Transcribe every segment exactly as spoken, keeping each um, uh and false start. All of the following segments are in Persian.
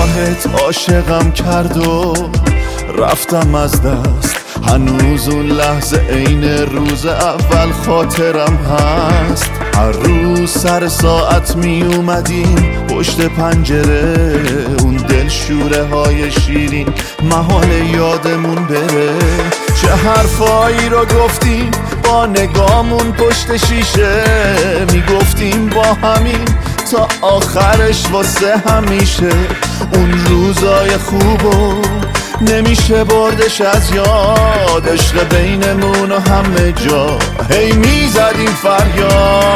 نگاهت عاشقم کرد و رفتم از دست. هنوز اون لحظه عین روز اول خاطرم هست. هر روز سر ساعت می اومدیم پشت پنجره، اون دل شوره های شیرین محال یادمون بره. چه حرفایی رو گفتیم با نگامون پشت شیشه، میگفتیم با همین تا آخرش واسه همیشه. اون روزای خوبو نمیشه بردش از یاد، عشق بینمون و همه جا هی میزدیم فریاد.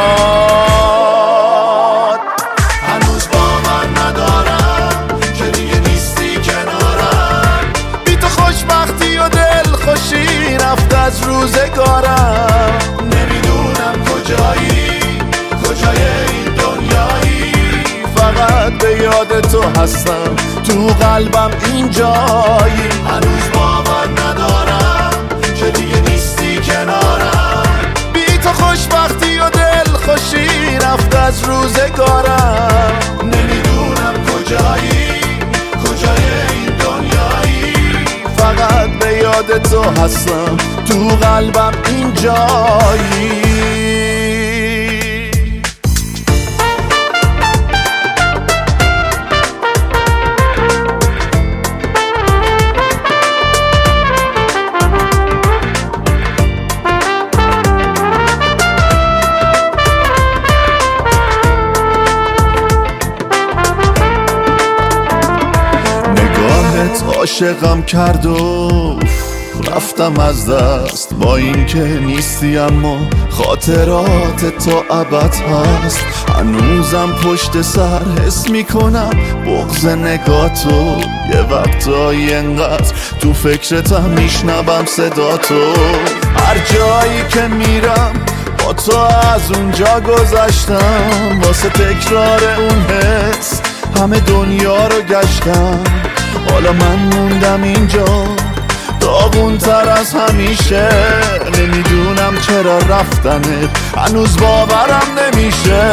هنوز باور ندارم که دیگه نیستی کنارم، بی تو خوشبختی و دل خوشی رفت از روزگارم. نمیدونم کجایی، کجای این دنیایی، فقط به یاد تو هستم، تو قلبم اینجایی. هنوز باور ندارم که دیگه نیستی کنارم، بی تو خوشبختی و دل خوشی رفت از روزگارم. نمیدونم کجایی، کجای این دنیایی، فقط به یاد تو هستم، تو قلبم اینجایی. عاشقم کرد و رفتم از دست. با این که نیستی اما خاطرات تا ابد هست. هنوزم پشت سر حس میکنم بغض نگاتو، یه وقتایی انقدر تو فکرتم میشنوم صداتو. هر جایی که میرم با تو از اونجا گذشتم، واسه تکرار اون حس همه دنیا رو گشتم. حالا من موندم اینجا داغون تر از همیشه، نمیدونم چرا رفتنت هنوز باورم نمیشه.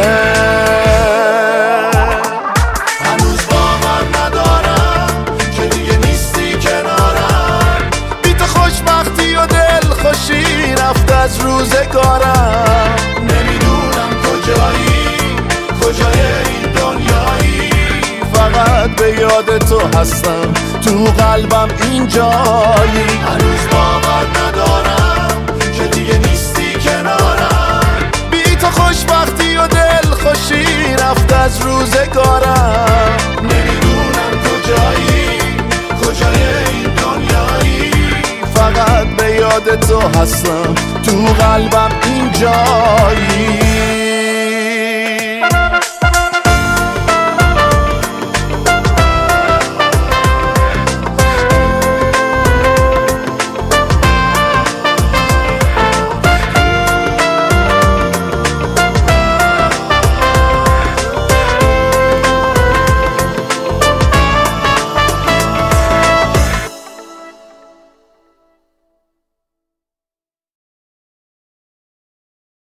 هنوز باور ندارم که دیگه نیستی کنارم، بی تو خوشبختی و دل خوشی رفت از روزگارم. نمیدونم کجایی، کجای این دنیایی، فقط به یاد تو هستم، تو قلبم اینجایی. هنوز باور ندارم که دیگه نیستی کنارم، بی تو خوشبختی و دل خوشی رفت از روزگارم. نمیدونم کجایی، کجای این دنیایی، فقط به یاد تو هستم،